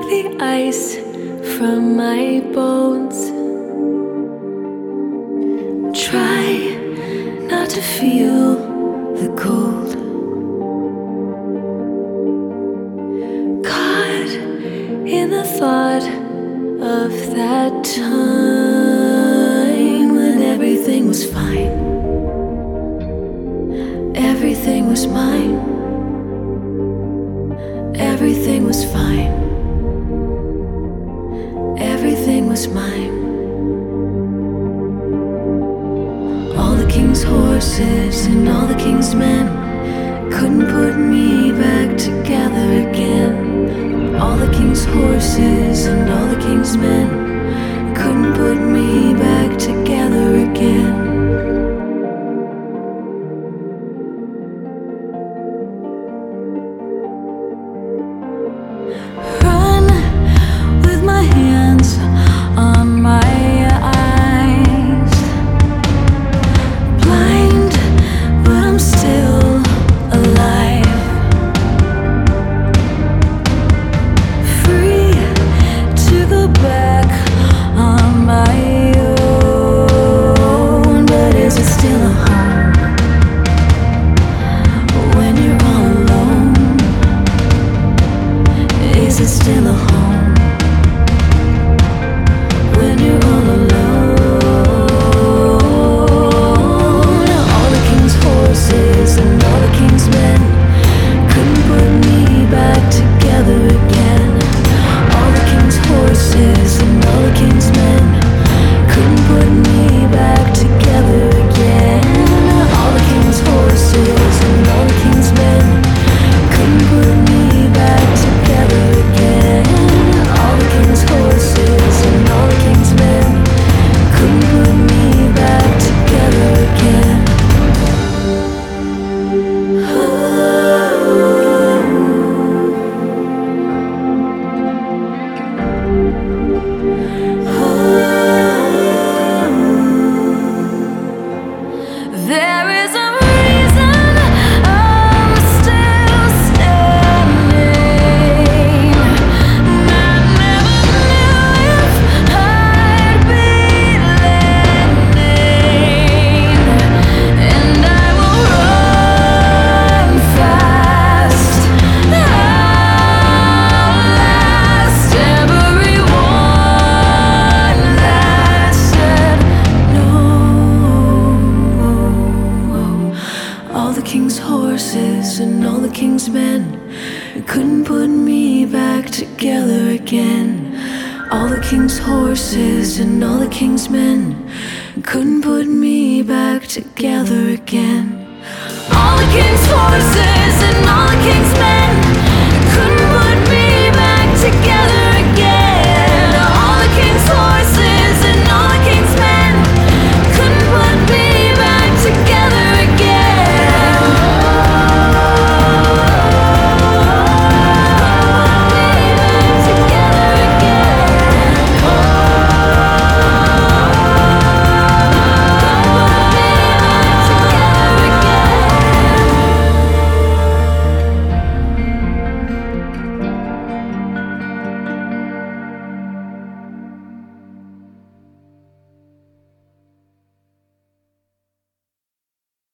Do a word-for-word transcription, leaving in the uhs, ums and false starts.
the ice from my bones. Try not to feel the cold. Caught in the thought of that time when everything was fine. Everything was mine. Everything was fine. Everything was mine. All the king's horses and all the king's men couldn't put me back together again. All the king's horses and all the king's men couldn't put me back together again. Run with my hands on my eyes. Blind, but I'm still alive. Free to go back on my own. But is it still a home when you're all alone? Is it still a home when you're all alone? All the king's horses and all the king's men couldn't put me back together again. All the king's horses and all the king's men couldn't put me back together again. All the king's horses and all the king's men couldn't put me back together again. All the king's horses and all the king's men couldn't put me back together again. There is a reason I'm still standing. I never knew if I'd be landing, and I will run fast. Outlast everyone that said no. All the king's horses and all the king's men couldn't put me back together again. All the king's horses and all the king's men couldn't put me back together again. All the king's horses and all the king's men